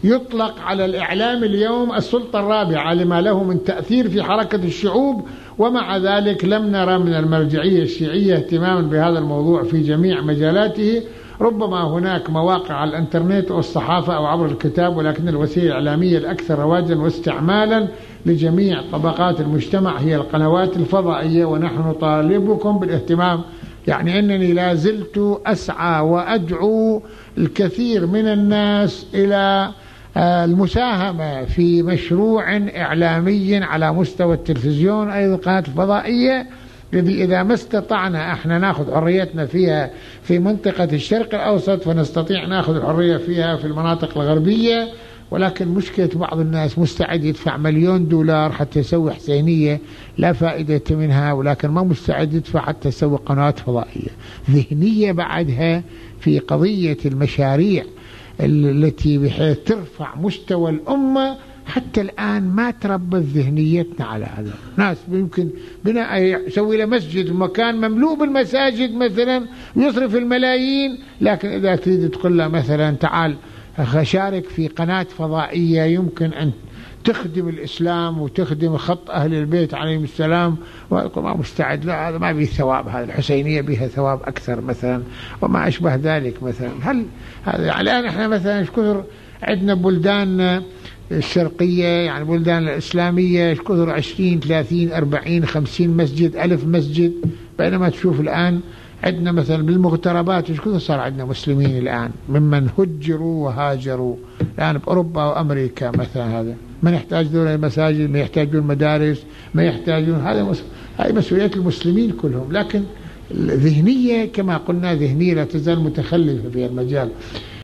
يطلق على الإعلام اليوم السلطة الرابعة لما له من تأثير في حركة الشعوب، ومع ذلك لم نرى من المرجعية الشيعية اهتماما بهذا الموضوع في جميع مجالاته. ربما هناك مواقع على الانترنت والصحافة أو عبر الكتاب، ولكن الوسيلة الإعلامية الأكثر رواجا واستعمالا لجميع طبقات المجتمع هي القنوات الفضائية، ونحن نطالبكم بالاهتمام. يعني أنني لا زلت أسعى وأدعو الكثير من الناس إلى المساهمة في مشروع إعلامي على مستوى التلفزيون أيضا القناة الفضائية، الذي إذا ما استطعنا احنا ناخذ حريتنا فيها في منطقة الشرق الأوسط فنستطيع ناخذ الحرية فيها في المناطق الغربية. ولكن مشكلة بعض الناس مستعد يدفع $1,000,000 حتى يسوي حسينية لا فائدة منها، ولكن ما مستعد يدفع حتى يسوي قنوات فضائية. ذهنية بعدها في قضية المشاريع التي بحيث ترفع مستوى الأمة، حتى الآن ما تربت ذهنيتنا على هذا. ناس يمكن بناء يسوي له مسجد، مكان مملوء بالمساجد مثلا ويصرف الملايين، لكن إذا تريد تقول له مثلا تعال شارك في قناة فضائية يمكن أن تخدم الإسلام وتخدم خط أهل البيت عليهم السلام، ويقول ما مستعد، لا هذا ما بيه ثواب، هذا الحسينية بها ثواب أكثر مثلا وما أشبه ذلك مثلا. هل هذا يعني الآن احنا مثلا ايش كثر عندنا بلدان الشرقية، يعني بلدان الإسلامية ايش كثر 20 30 40 50 مسجد 1000 مسجد، بينما تشوف الآن عندنا مثلا بالمغتربات ايش كثر صار عندنا مسلمين الآن ممن هجروا وهاجروا الآن بأوروبا وأمريكا مثلا. هذا ما يحتاج دول المساجد، ما يحتاجون مدارس، ما يحتاجون، هذه مسؤولية المسلمين كلهم. لكن الذهنية كما قلنا ذهنية لا تزال متخلفة في المجال.